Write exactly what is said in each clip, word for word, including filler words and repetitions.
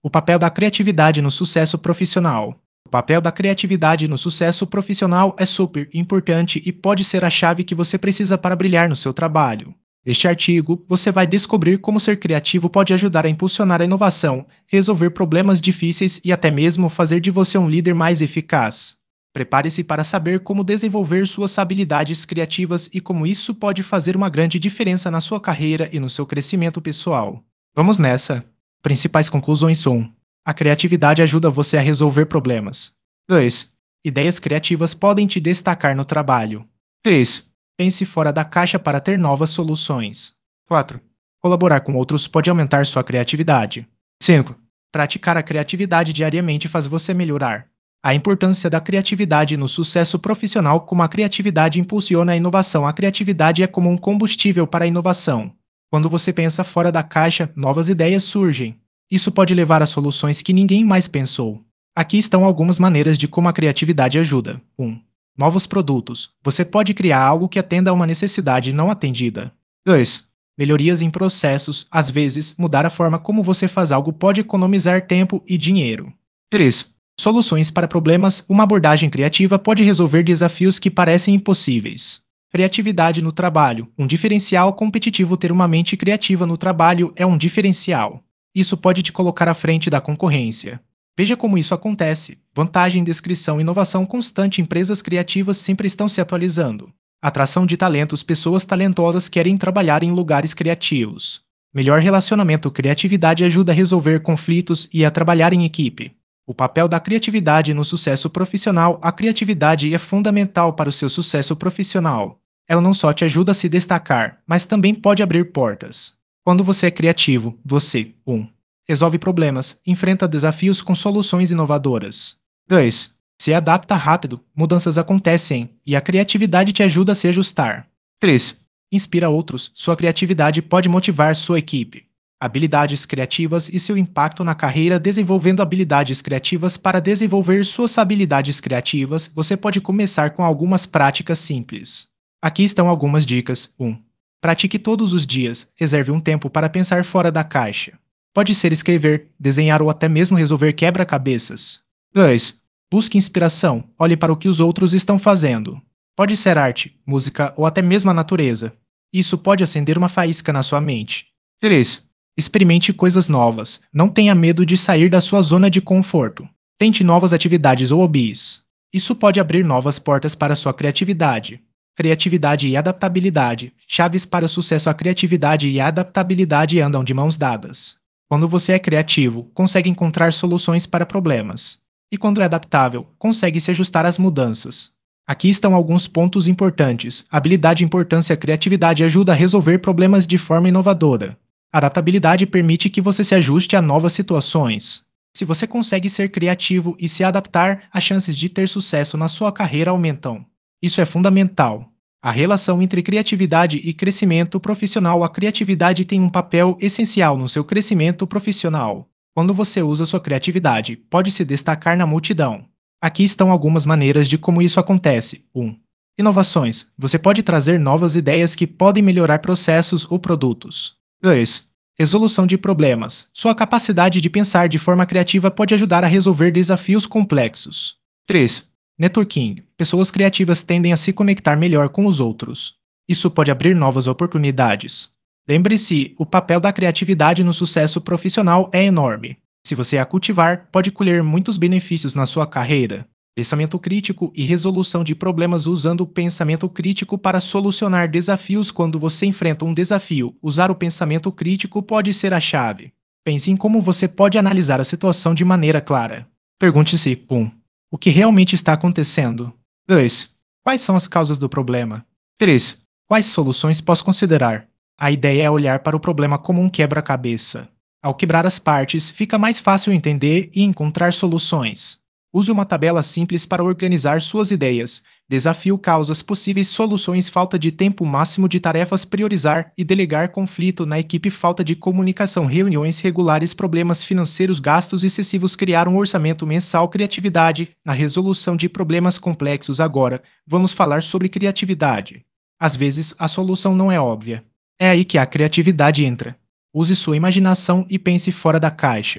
O papel da criatividade no sucesso profissional. O papel da criatividade no sucesso profissional é super importante e pode ser a chave que você precisa para brilhar no seu trabalho. Neste artigo, você vai descobrir como ser criativo pode ajudar a impulsionar a inovação, resolver problemas difíceis e até mesmo fazer de você um líder mais eficaz. Prepare-se para saber como desenvolver suas habilidades criativas e como isso pode fazer uma grande diferença na sua carreira e no seu crescimento pessoal. Vamos nessa! Principais conclusões são: a criatividade ajuda você a resolver problemas. dois. Ideias criativas podem te destacar no trabalho. três. Pense fora da caixa para ter novas soluções. quatro. Colaborar com outros pode aumentar sua criatividade. cinco. Praticar a criatividade diariamente faz você melhorar. A importância da criatividade no sucesso profissional. Como a criatividade impulsiona a inovação. A criatividade é como um combustível para a inovação. Quando você pensa fora da caixa, novas ideias surgem. Isso pode levar a soluções que ninguém mais pensou. Aqui estão algumas maneiras de como a criatividade ajuda. um. Novos produtos. Você pode criar algo que atenda a uma necessidade não atendida. dois. Melhorias em processos. Às vezes, mudar a forma como você faz algo pode economizar tempo e dinheiro. três. Soluções para problemas. Uma abordagem criativa pode resolver desafios que parecem impossíveis. Criatividade no trabalho. Um diferencial competitivo. Ter uma mente criativa no trabalho é um diferencial. Isso pode te colocar à frente da concorrência. Veja como isso acontece. Vantagem, descrição, inovação constante. Empresas criativas sempre estão se atualizando. Atração de talentos. Pessoas talentosas querem trabalhar em lugares criativos. Melhor relacionamento. Criatividade ajuda a resolver conflitos e a trabalhar em equipe. O papel da criatividade no sucesso profissional. A criatividade é fundamental para o seu sucesso profissional. Ela não só te ajuda a se destacar, mas também pode abrir portas. Quando você é criativo, você um. Resolve problemas, enfrenta desafios com soluções inovadoras. dois. Se adapta rápido, mudanças acontecem, e a criatividade te ajuda a se ajustar. três. Inspira outros, sua criatividade pode motivar sua equipe. Habilidades criativas e seu impacto na carreira. Desenvolvendo habilidades criativas. Para desenvolver suas habilidades criativas, você pode começar com algumas práticas simples. Aqui estão algumas dicas. um. Pratique todos os dias, reserve um tempo para pensar fora da caixa. Pode ser escrever, desenhar ou até mesmo resolver quebra-cabeças. dois. Busque inspiração, olhe para o que os outros estão fazendo. Pode ser arte, música ou até mesmo a natureza. Isso pode acender uma faísca na sua mente. três. Experimente coisas novas, não tenha medo de sair da sua zona de conforto. Tente novas atividades ou hobbies. Isso pode abrir novas portas para sua criatividade. Criatividade e adaptabilidade. Chaves para o sucesso. A criatividade e a adaptabilidade andam de mãos dadas. Quando você é criativo, consegue encontrar soluções para problemas. E quando é adaptável, consegue se ajustar às mudanças. Aqui estão alguns pontos importantes. Habilidade, importância. Criatividade ajuda a resolver problemas de forma inovadora. Adaptabilidade permite que você se ajuste a novas situações. Se você consegue ser criativo e se adaptar, as chances de ter sucesso na sua carreira aumentam. Isso é fundamental. A relação entre criatividade e crescimento profissional. A criatividade tem um papel essencial no seu crescimento profissional. Quando você usa sua criatividade, pode se destacar na multidão. Aqui estão algumas maneiras de como isso acontece. um. Inovações. Você pode trazer novas ideias que podem melhorar processos ou produtos. dois. Resolução de problemas. Sua capacidade de pensar de forma criativa pode ajudar a resolver desafios complexos. três. Networking. Pessoas criativas tendem a se conectar melhor com os outros. Isso pode abrir novas oportunidades. Lembre-se, o papel da criatividade no sucesso profissional é enorme. Se você a cultivar, pode colher muitos benefícios na sua carreira. Pensamento crítico e resolução de problemas. Usando o pensamento crítico para solucionar desafios. Quando você enfrenta um desafio, usar o pensamento crítico pode ser a chave. Pense em como você pode analisar a situação de maneira clara. Pergunte-se: um. O que realmente está acontecendo? dois. Quais são as causas do problema? três. Quais soluções posso considerar? A ideia é olhar para o problema como um quebra-cabeça. Ao quebrar as partes, fica mais fácil entender e encontrar soluções. Use uma tabela simples para organizar suas ideias. Desafio, causas, possíveis soluções. Falta de tempo, máximo de tarefas. Priorizar e delegar. Conflito na equipe. Falta de comunicação. Reuniões regulares. Problemas financeiros. Gastos excessivos. Criar um orçamento mensal. Criatividade na resolução de problemas complexos. Agora, vamos falar sobre criatividade. Às vezes, a solução não é óbvia. É aí que a criatividade entra. Use sua imaginação e pense fora da caixa.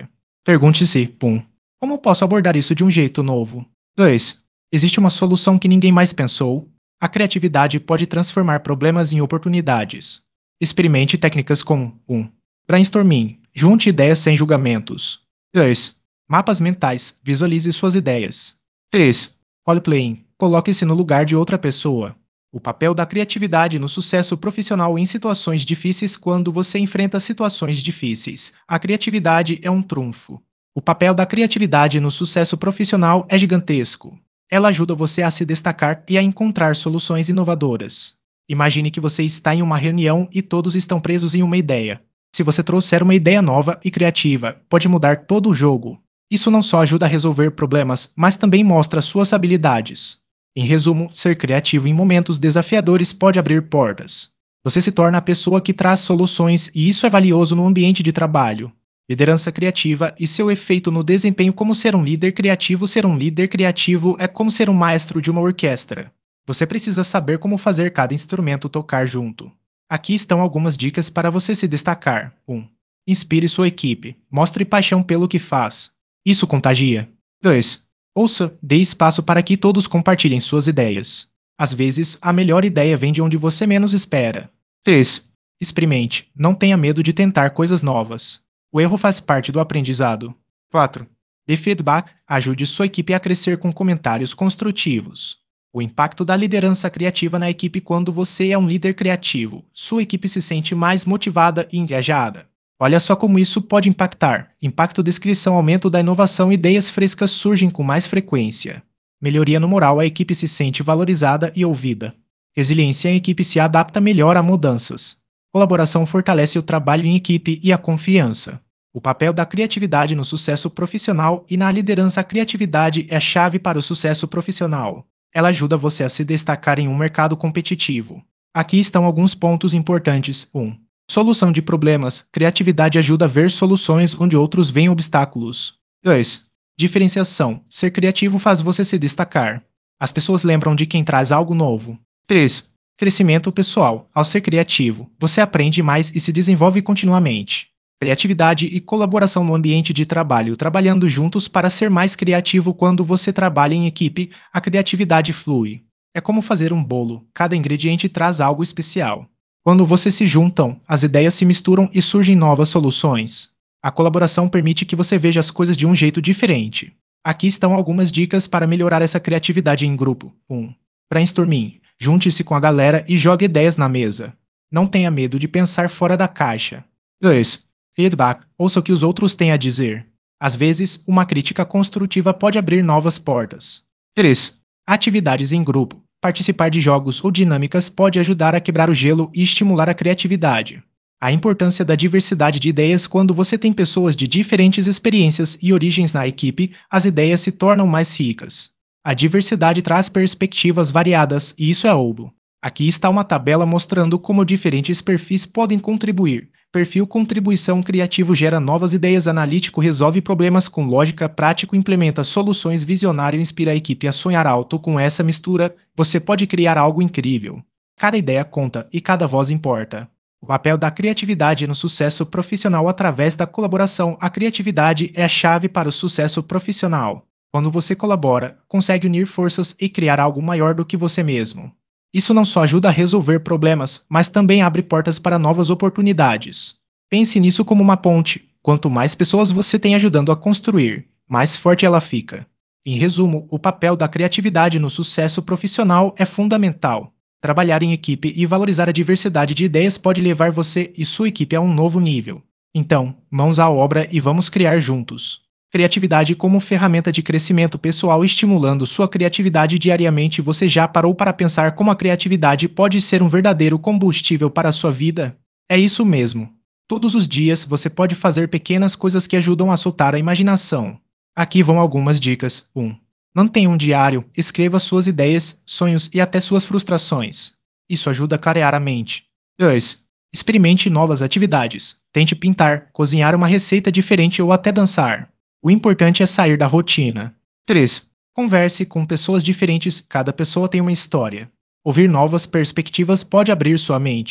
Pergunte-se: um. Como posso abordar isso de um jeito novo? dois. Existe uma solução que ninguém mais pensou? A criatividade pode transformar problemas em oportunidades. Experimente técnicas como um. Brainstorming. Junte ideias sem julgamentos. dois. Mapas mentais. Visualize suas ideias. três. Role-playing. Coloque-se no lugar de outra pessoa. O papel da criatividade no sucesso profissional em situações difíceis. Quando você enfrenta situações difíceis, a criatividade é um trunfo. O papel da criatividade no sucesso profissional é gigantesco. Ela ajuda você a se destacar e a encontrar soluções inovadoras. Imagine que você está em uma reunião e todos estão presos em uma ideia. Se você trouxer uma ideia nova e criativa, pode mudar todo o jogo. Isso não só ajuda a resolver problemas, mas também mostra suas habilidades. Em resumo, ser criativo em momentos desafiadores pode abrir portas. Você se torna a pessoa que traz soluções e isso é valioso no ambiente de trabalho. Liderança criativa e seu efeito no desempenho. Como ser um líder criativo. Ser um líder criativo é como ser um maestro de uma orquestra. Você precisa saber como fazer cada instrumento tocar junto. Aqui estão algumas dicas para você se destacar. um. Inspire sua equipe. Mostre paixão pelo que faz. Isso contagia. dois. Ouça, dê espaço para que todos compartilhem suas ideias. Às vezes, a melhor ideia vem de onde você menos espera. três. Experimente. Não tenha medo de tentar coisas novas. O erro faz parte do aprendizado. quatro. Dê feedback. Ajude sua equipe a crescer com comentários construtivos. O impacto da liderança criativa na equipe. Quando você é um líder criativo, sua equipe se sente mais motivada e engajada. Olha só como isso pode impactar. Impacto descrição. Aumento da inovação. Ideias frescas surgem com mais frequência. Melhoria no moral. A equipe se sente valorizada e ouvida. Resiliência. A equipe se adapta melhor a mudanças. Colaboração fortalece o trabalho em equipe e a confiança. O papel da criatividade no sucesso profissional e na liderança. A criatividade é a chave para o sucesso profissional. Ela ajuda você a se destacar em um mercado competitivo. Aqui estão alguns pontos importantes. um. Solução de problemas. Criatividade ajuda a ver soluções onde outros veem obstáculos. dois. Diferenciação. Ser criativo faz você se destacar. As pessoas lembram de quem traz algo novo. três. Crescimento pessoal. Ao ser criativo, você aprende mais e se desenvolve continuamente. Criatividade e colaboração no ambiente de trabalho. Trabalhando juntos para ser mais criativo. Quando você trabalha em equipe, a criatividade flui. É como fazer um bolo. Cada ingrediente traz algo especial. Quando vocês se juntam, as ideias se misturam e surgem novas soluções. A colaboração permite que você veja as coisas de um jeito diferente. Aqui estão algumas dicas para melhorar essa criatividade em grupo. um. Brainstorming. Junte-se com a galera e jogue ideias na mesa. Não tenha medo de pensar fora da caixa. dois. Feedback. Ouça o que os outros têm a dizer. Às vezes, uma crítica construtiva pode abrir novas portas. três. Atividades em grupo. Participar de jogos ou dinâmicas pode ajudar a quebrar o gelo e estimular a criatividade. A importância da diversidade de ideias. Quando você tem pessoas de diferentes experiências e origens na equipe, as ideias se tornam mais ricas. A diversidade traz perspectivas variadas e isso é ouro. Aqui está uma tabela mostrando como diferentes perfis podem contribuir. Perfil contribuição criativo gera novas ideias, analítico resolve problemas com lógica, prático implementa soluções, visionário inspira a equipe a sonhar alto. Com essa mistura, você pode criar algo incrível. Cada ideia conta e cada voz importa. O papel da criatividade no sucesso profissional. Através da colaboração, a criatividade é a chave para o sucesso profissional. Quando você colabora, consegue unir forças e criar algo maior do que você mesmo. Isso não só ajuda a resolver problemas, mas também abre portas para novas oportunidades. Pense nisso como uma ponte. Quanto mais pessoas você tem ajudando a construir, mais forte ela fica. Em resumo, o papel da criatividade no sucesso profissional é fundamental. Trabalhar em equipe e valorizar a diversidade de ideias pode levar você e sua equipe a um novo nível. Então, mãos à obra e vamos criar juntos. Criatividade como ferramenta de crescimento pessoal. Estimulando sua criatividade diariamente. Você já parou para pensar como a criatividade pode ser um verdadeiro combustível para a sua vida? É isso mesmo. Todos os dias você pode fazer pequenas coisas que ajudam a soltar a imaginação. Aqui vão algumas dicas. um. Mantenha um diário, escreva suas ideias, sonhos e até suas frustrações. Isso ajuda a clarear a mente. dois. Experimente novas atividades. Tente pintar, cozinhar uma receita diferente ou até dançar. O importante é sair da rotina. três. Converse com pessoas diferentes, cada pessoa tem uma história. Ouvir novas perspectivas pode abrir sua mente.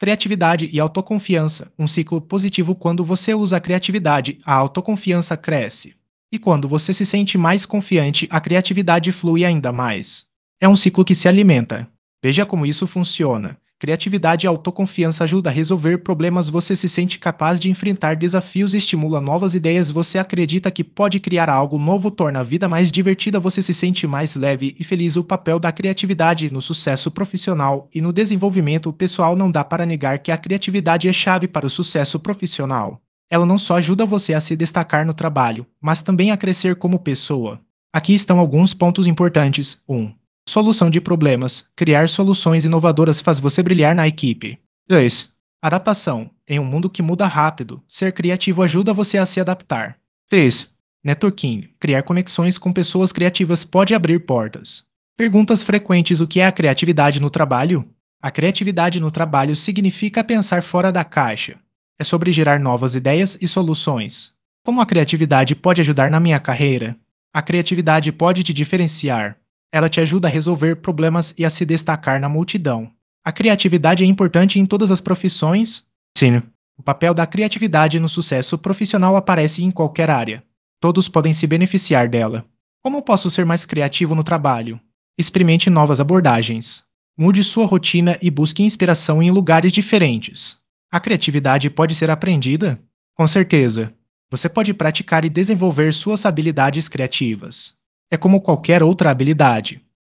Criatividade e autoconfiança. Um ciclo positivo: quando você usa a criatividade, a autoconfiança cresce. E quando você se sente mais confiante, a criatividade flui ainda mais. É um ciclo que se alimenta. Veja como isso funciona. Criatividade e autoconfiança ajuda a resolver problemas, você se sente capaz de enfrentar desafios, estimula novas ideias, você acredita que pode criar algo novo, torna a vida mais divertida, você se sente mais leve e feliz. O papel da criatividade no sucesso profissional e no desenvolvimento pessoal. Não dá para negar que a criatividade é chave para o sucesso profissional. Ela não só ajuda você a se destacar no trabalho, mas também a crescer como pessoa. Aqui estão alguns pontos importantes. um. Solução de problemas. Criar soluções inovadoras faz você brilhar na equipe. dois. Adaptação. Em um mundo que muda rápido, ser criativo ajuda você a se adaptar. três. Networking. Criar conexões com pessoas criativas pode abrir portas. Perguntas frequentes: o que é a criatividade no trabalho? A criatividade no trabalho significa pensar fora da caixa. É sobre gerar novas ideias e soluções. Como a criatividade pode ajudar na minha carreira? A criatividade pode te diferenciar. Ela te ajuda a resolver problemas e a se destacar na multidão. A criatividade é importante em todas as profissões? Sim. O papel da criatividade no sucesso profissional aparece em qualquer área. Todos podem se beneficiar dela. Como posso ser mais criativo no trabalho? Experimente novas abordagens. Mude sua rotina e busque inspiração em lugares diferentes. A criatividade pode ser aprendida? Com certeza. Você pode praticar e desenvolver suas habilidades criativas. É como qualquer outra habilidade.